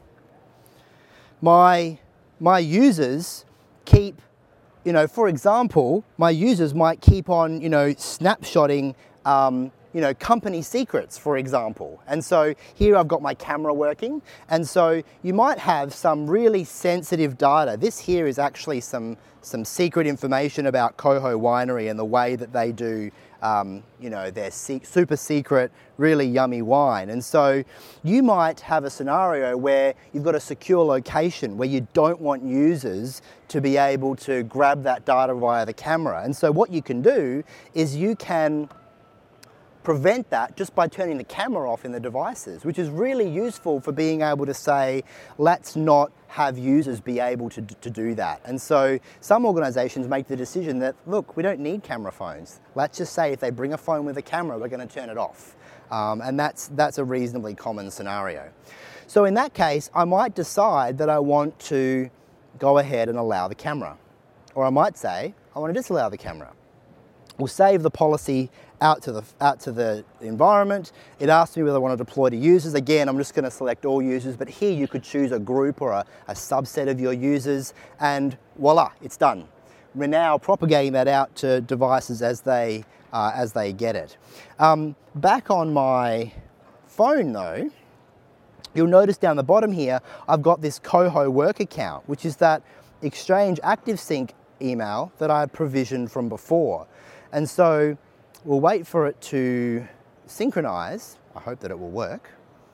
my, my users keep, you know, for example, my users might keep on, you know, snapshotting, um, you know, company secrets, for example. And so here I've got my camera working, and so you might have some really sensitive data. This here is actually some, some secret information about Coho Winery and the way that they do Um, you know, their se super secret, really yummy wine. And so you might have a scenario where you've got a secure location where you don't want users to be able to grab that data via the camera. And so what you can do is you can prevent that just by turning the camera off in the devices, which is really useful for being able to say, let's not have users be able to, to do that. And so some organizations make the decision that, look, we don't need camera phones. Let's just say if they bring a phone with a camera, we're going to turn it off. Um, and that's, that's a reasonably common scenario. So in that case, I might decide that I want to go ahead and allow the camera. Or I might say, I want to disallow the camera. We'll save the policy out to the, out to the environment. It asks me whether I want to deploy to users. Again, I'm just going to select all users, but here you could choose a group or a, a subset of your users, and voila, it's done. We're now propagating that out to devices as they, uh, as they get it. Um, back on my phone though, you'll notice down the bottom here, I've got this Coho work account, which is that Exchange ActiveSync email that I provisioned from before. And so we'll wait for it to synchronize. I hope that it will work.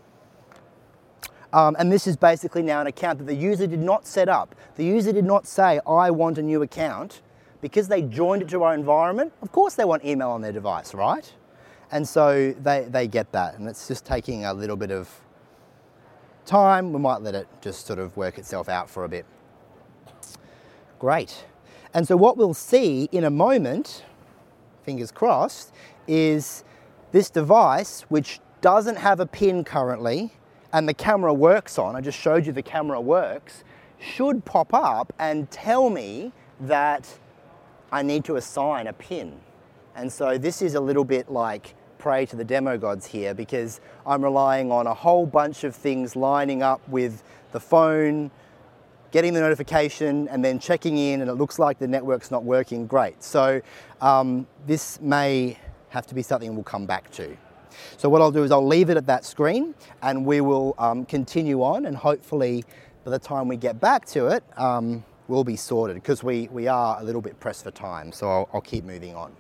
Um, and this is basically now an account that the user did not set up. The user did not say, I want a new account. Because they joined it to our environment, of course they want email on their device, right? And so they, they get that. And it's just taking a little bit of time. We might let it just sort of work itself out for a bit. Great. And so what we'll see in a moment, fingers crossed, is this device, which doesn't have a pin currently, and the camera works on, I just showed you the camera works, should pop up and tell me that I need to assign a pin. And so this is a little bit like pray to the demo gods here, because I'm relying on a whole bunch of things lining up with the phone, getting the notification, and then checking in, and it looks like the network's not working. Great. So um, this may have to be something we'll come back to. So what I'll do is I'll leave it at that screen, and we will um, continue on, and hopefully by the time we get back to it, um, we'll be sorted, because we, we are a little bit pressed for time, so I'll, I'll keep moving on.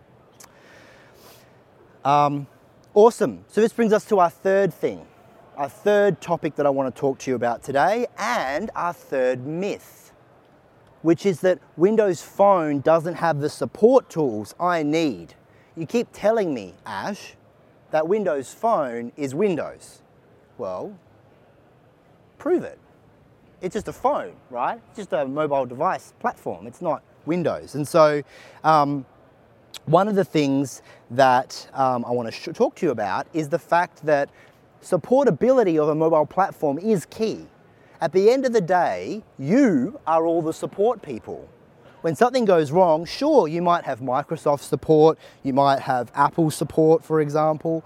Um, awesome. So this brings us to our third thing. Our third topic that I want to talk to you about today, and our third myth, which is that Windows Phone doesn't have the support tools I need. You keep telling me, Ash, that Windows Phone is Windows. Well, prove it. It's just a phone, right? It's just a mobile device platform. It's not Windows. And so um, one of the things that um, I want to talk to you about is the fact that supportability of a mobile platform is key. At the end of the day, you are all the support people. When something goes wrong, sure, you might have Microsoft support, you might have Apple support, for example,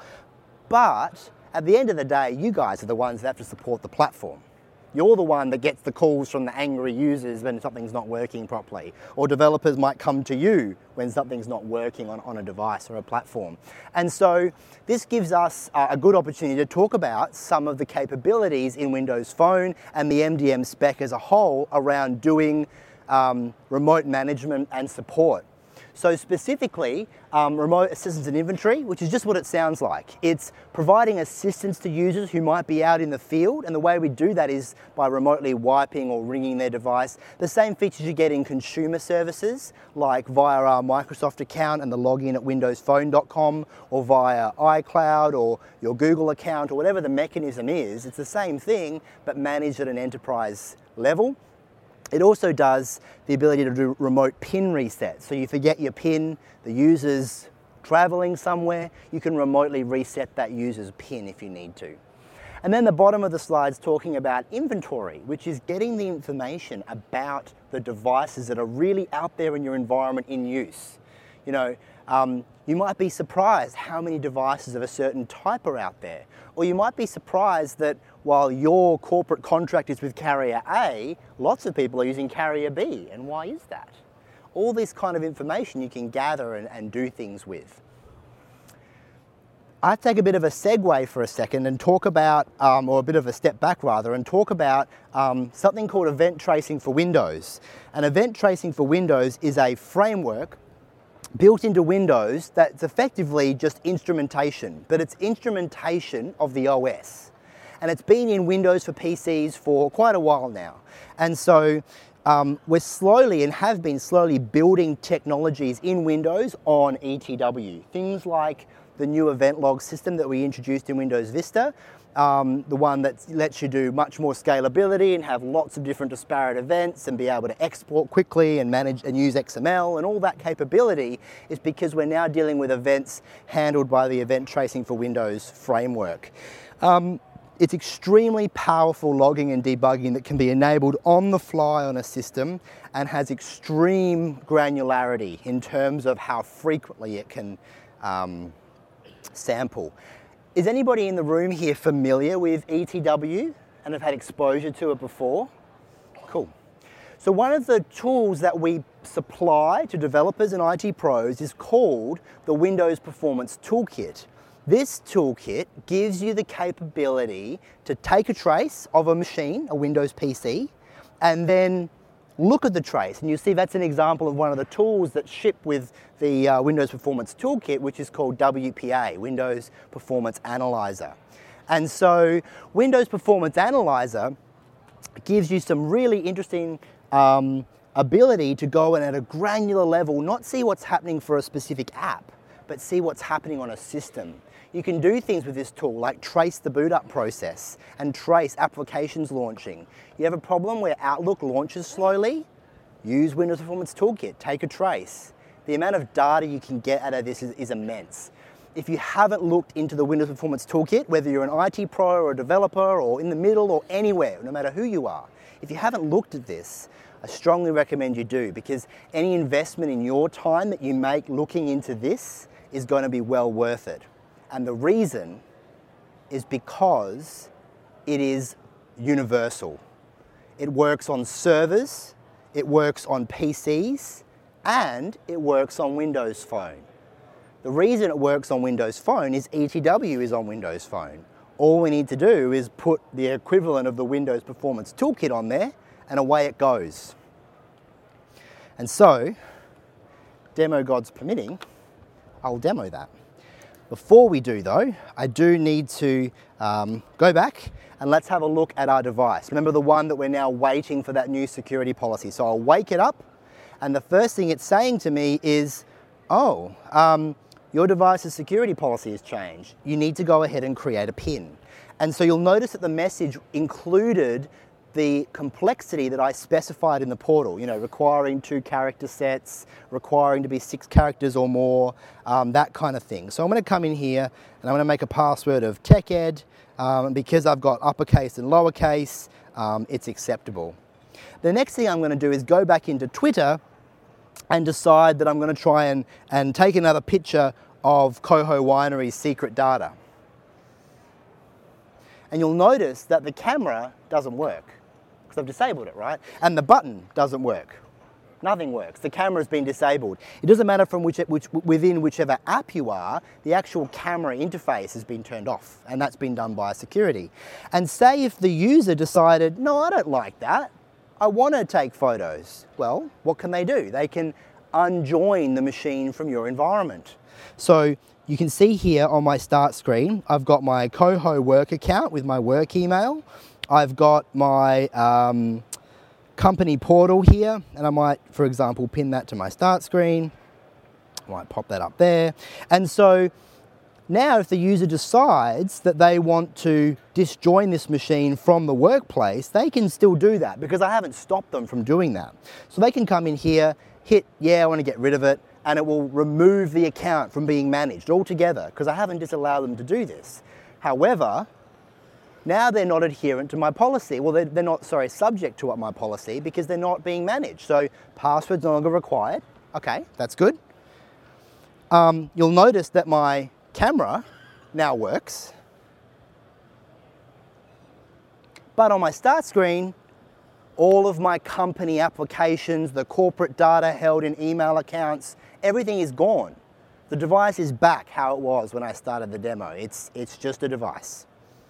but at the end of the day, you guys are the ones that have to support the platform. You're the one that gets the calls from the angry users when something's not working properly. Or developers might come to you when something's not working on, on a device or a platform. And so this gives us a good opportunity to talk about some of the capabilities in Windows Phone and the M D M spec as a whole around doing um, remote management and support. So specifically, um, remote assistance and inventory, which is just what it sounds like. It's providing assistance to users who might be out in the field, and the way we do that is by remotely wiping or ringing their device. The same features you get in consumer services, like via our Microsoft account and the login at windows phone dot com, or via iCloud or your Google account, or whatever the mechanism is. It's the same thing, but managed at an enterprise level. It also does the ability to do remote PIN resets. So you forget your PIN, the user's traveling somewhere, you can remotely reset that user's PIN if you need to. And then the bottom of the slide's talking about inventory, which is getting the information about the devices that are really out there in your environment in use. You know, um, you might be surprised how many devices of a certain type are out there. Or you might be surprised that while your corporate contract is with carrier A, lots of people are using carrier B. And why is that? All this kind of information you can gather and, and do things with. I take a bit of a segue for a second and talk about, um, or a bit of a step back rather, and talk about um, something called event tracing for Windows. And event tracing for Windows is a framework built into Windows that's effectively just instrumentation, but it's instrumentation of the O S. And it's been in Windows for P Cs for quite a while now. And so um, we're slowly and have been slowly building technologies in Windows on E T W. Things like the new event log system that we introduced in Windows Vista, um, the one that lets you do much more scalability and have lots of different disparate events and be able to export quickly and manage and use X M L, and all that capability is because we're now dealing with events handled by the Event Tracing for Windows framework. Um, It's extremely powerful logging and debugging that can be enabled on the fly on a system and has extreme granularity in terms of how frequently it can um, sample. Is anybody in the room here familiar with E T W and have had exposure to it before? Cool. So one of the tools that we supply to developers and I T pros is called the Windows Performance Toolkit. This toolkit gives you the capability to take a trace of a machine, a Windows P C, and then look at the trace. And you see that's an example of one of the tools that ship with the uh, Windows Performance Toolkit, which is called W P A, Windows Performance Analyzer. And so Windows Performance Analyzer gives you some really interesting um, ability to go and at a granular level, not see what's happening for a specific app, but see what's happening on a system. You can do things with this tool like trace the boot up process and trace applications launching. You have a problem where Outlook launches slowly? Use Windows Performance Toolkit, take a trace. The amount of data you can get out of this is, is immense. If you haven't looked into the Windows Performance Toolkit, whether you're an I T pro or a developer or in the middle or anywhere, no matter who you are, if you haven't looked at this, I strongly recommend you do, because any investment in your time that you make looking into this is going to be well worth it. And the reason is because it is universal. It works on servers, it works on P Cs, and it works on Windows Phone. The reason it works on Windows Phone is E T W is on Windows Phone. All we need to do is put the equivalent of the Windows Performance Toolkit on there, and away it goes. And so, demo gods permitting, I'll demo that. Before we do though, I do need to um, go back and let's have a look at our device. Remember the one that we're now waiting for that new security policy. So I'll wake it up, and the first thing it's saying to me is, oh, um, your device's security policy has changed. You need to go ahead and create a PIN. And so you'll notice that the message included the complexity that I specified in the portal, you know, requiring two character sets, requiring to be six characters or more, um, that kind of thing. So I'm going to come in here and I'm going to make a password of TechEd, um, and because I've got uppercase and lowercase, um, it's acceptable. The next thing I'm going to do is go back into Twitter and decide that I'm going to try and, and take another picture of Coho Winery's secret data. And you'll notice that the camera doesn't work. I've disabled it, right? And the button doesn't work. Nothing works. The camera's been disabled. It doesn't matter from which, which within whichever app you are, the actual camera interface has been turned off, and that's been done by security. And say if the user decided, no, I don't like that, I want to take photos. Well, what can they do? They can unjoin the machine from your environment. So you can see here on my start screen, I've got my Coho work account with my work email. I've got my um, company portal here, and I might, for example, pin that to my start screen. I might pop that up there. And so now if the user decides that they want to disjoin this machine from the workplace, they can still do that because I haven't stopped them from doing that. So they can come in here, hit, yeah, I want to get rid of it, and it will remove the account from being managed altogether because I haven't disallowed them to do this. However, now they're not adherent to my policy. Well, they're, they're not, sorry, subject to what my policy because they're not being managed. So passwords no longer required. Okay, that's good. Um, you'll notice that my camera now works. But on my start screen, all of my company applications, the corporate data held in email accounts, everything is gone. the device is back how it was when I started the demo. It's, it's just a device.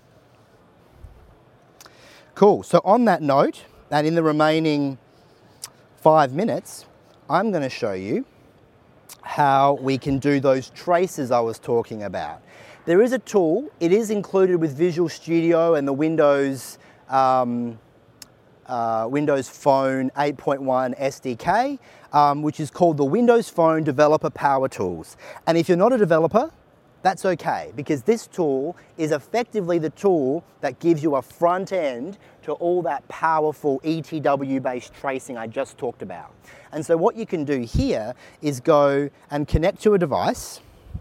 Cool, so on that note, and in the remaining five minutes, I'm going to show you how we can do those traces I was talking about. There is a tool, it is included with Visual Studio and the Windows, um, uh, Windows Phone eight point one S D K, um, which is called the Windows Phone Developer Power Tools. And if you're not a developer, that's okay, because this tool is effectively the tool that gives you a front end to all that powerful E T W-based tracing I just talked about. And so what you can do here is go and connect to a device.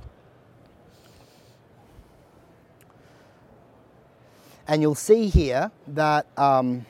And you'll see here that um,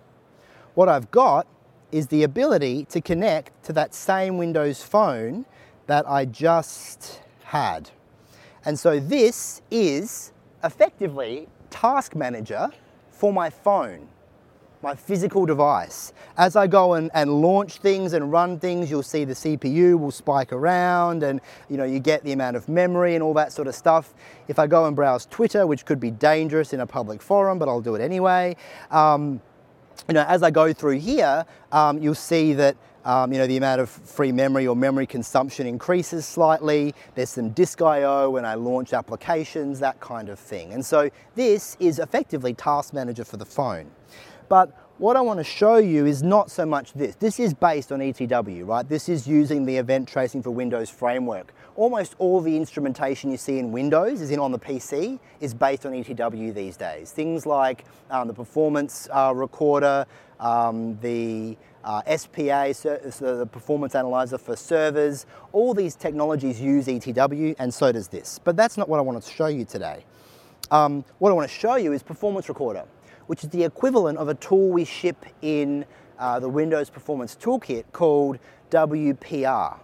what I've got is the ability to connect to that same Windows Phone that I just had. And so this is effectively Task Manager for my phone, my physical device. As I go and, and launch things and run things, you'll see the C P U will spike around and you know, you get the amount of memory and all that sort of stuff. If I go and browse Twitter, which could be dangerous in a public forum, but I'll do it anyway. Um, you know, as I go through here, um, you'll see that Um, you know, the amount of free memory or memory consumption increases slightly. There's some disk I O when I launch applications, that kind of thing. And so this is effectively Task Manager for the phone. But what I want to show you is not so much this. This is based on E T W, right? This is using the Event Tracing for Windows framework. Almost all the instrumentation you see in Windows, is in on the P C, is based on E T W these days. Things like um, the performance uh, recorder, um, the uh, S P A, so the performance analyzer for servers, all these technologies use E T W, and so does this. But that's not what I wanted to show you today. Um, what I want to show you is Performance Recorder, which is the equivalent of a tool we ship in uh, the Windows Performance Toolkit called W P R.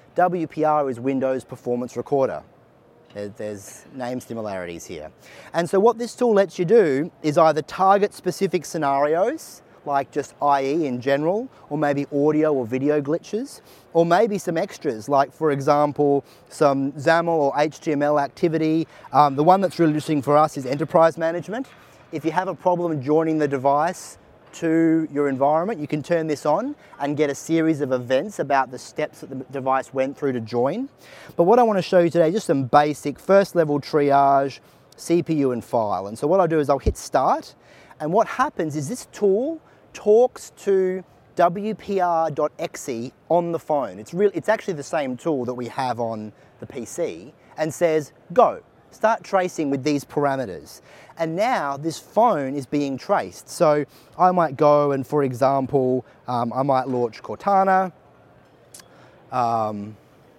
W P R is Windows Performance Recorder. There's name similarities here. And so what this tool lets you do is either target specific scenarios, like just I E in general, or maybe audio or video glitches, or maybe some extras, like for example, some XAML or H T M L activity. Um, the one that's really interesting for us is enterprise management. If you have a problem joining the device to your environment, you can turn this on and get a series of events about the steps that the device went through to join. But what I want to show you today, just some basic first level triage, C P U and file. And so what I'll do is I'll hit start, and what happens is this tool talks to W P R dot E X E on the phone. It's really, it's actually the same tool that we have on the P C, and says, go, start tracing with these parameters. And now this phone is being traced. So I might go and, for example, um, I might launch Cortana, um,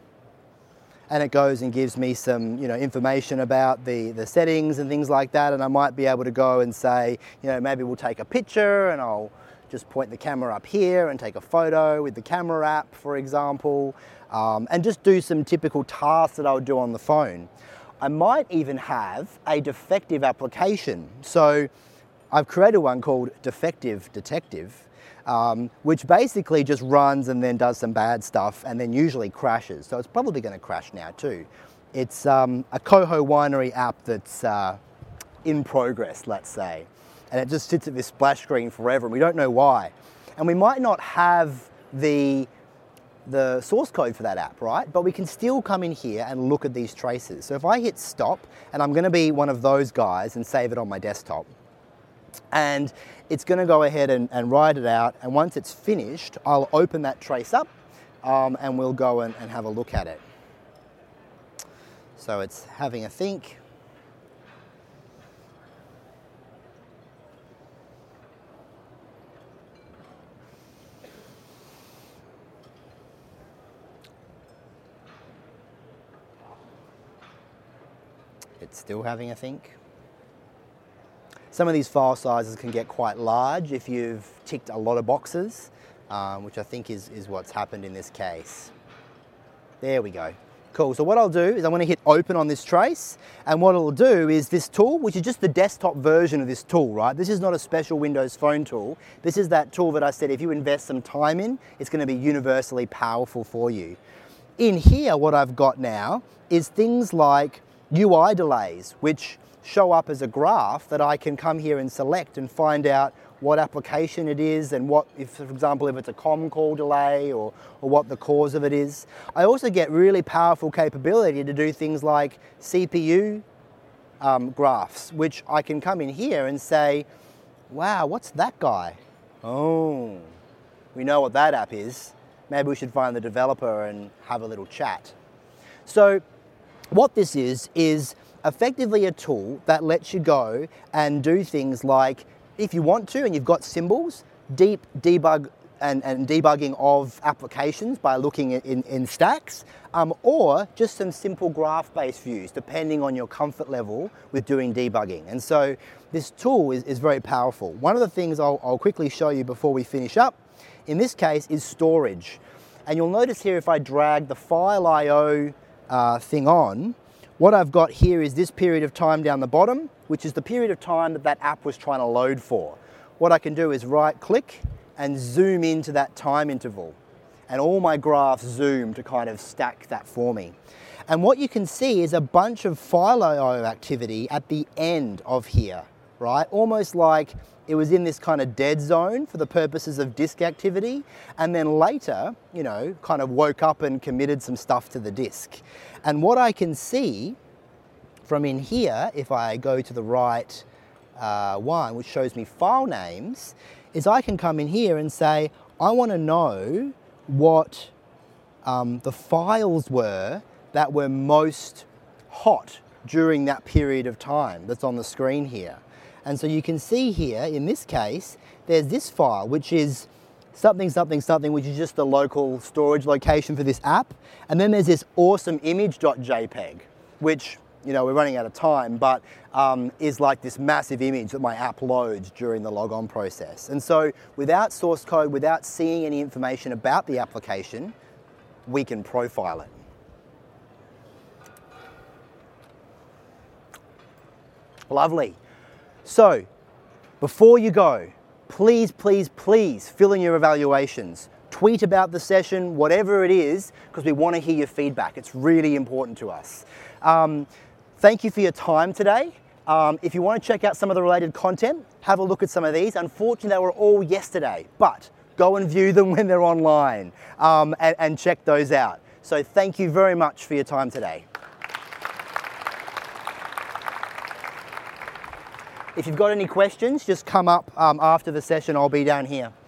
and it goes and gives me some, you know, information about the, the settings and things like that. And I might be able to go and say, you know, maybe we'll take a picture, and I'll just point the camera up here and take a photo with the camera app, for example, um, and just do some typical tasks that I would do on the phone. I might even have a defective application. So I've created one called Defective Detective, um, which basically just runs and then does some bad stuff and then usually crashes. So it's probably going to crash now too. It's um, a Coho Winery app that's uh, in progress, let's say. And it just sits at this splash screen forever, and we don't know why. And we might not have the the source code for that app, right? But we can still come in here and look at these traces. So if I hit stop, and I'm gonna be one of those guys and save it on my desktop, and it's gonna go ahead and, and write it out, and once it's finished, I'll open that trace up, um, and we'll go and, and have a look at it. So it's having a think. It's still having a think. Some of these file sizes can get quite large if you've ticked a lot of boxes, um, which I think is, is what's happened in this case. There we go. Cool, so what I'll do is I'm gonna hit open on this trace, and what it'll do is this tool, which is just the desktop version of this tool, right? This is not a special Windows Phone tool. This is that tool that I said if you invest some time in, it's gonna be universally powerful for you. in here, what I've got now is things like U I delays, which show up as a graph that I can come here and select and find out what application it is and what, if, for example, if it's a comm call delay or, or what the cause of it is. I also get really powerful capability to do things like C P U um, graphs, which I can come in here and say, wow, what's that guy? Oh, we know what that app is. Maybe we should find the developer and have a little chat. So what this is, is effectively a tool that lets you go and do things like, if you want to and you've got symbols, deep debug and, and debugging of applications by looking in, in stacks, um, or just some simple graph-based views, depending on your comfort level with doing debugging. And so this tool is, is very powerful. One of the things I'll, I'll quickly show you before we finish up, in this case, is storage. And you'll notice here if I drag the file I O uh, thing on, what I've got here is this period of time down the bottom, which is the period of time that that app was trying to load for. What I can do is right click and zoom into that time interval. And all my graphs zoom to kind of stack that for me. And what you can see is a bunch of file I O activity at the end of here, right? Almost like it was in this kind of dead zone for the purposes of disk activity, and then later, you know, kind of woke up and committed some stuff to the disk. And what I can see from in here, if I go to the right uh, one, which shows me file names, is I can come in here and say, I want to know what um, the files were that were most hot during that period of time that's on the screen here. And so you can see here, in this case, there's this file, which is something, something, something, which is just the local storage location for this app. And then there's this awesome image.jpg, which, you know, we're running out of time, but um, is like this massive image that my app loads during the logon process. And so without source code, without seeing any information about the application, we can profile it. Lovely. So, before you go, please, please, please fill in your evaluations. Tweet about the session, whatever it is, because we want to hear your feedback. It's really important to us. Um, thank you for your time today. Um, if you want to check out some of the related content, have a look at some of these. Unfortunately, they were all yesterday, but go and view them when they're online um, and, and check those out. So thank you very much for your time today. If you've got any questions, just come up um, after the session. I'll be down here.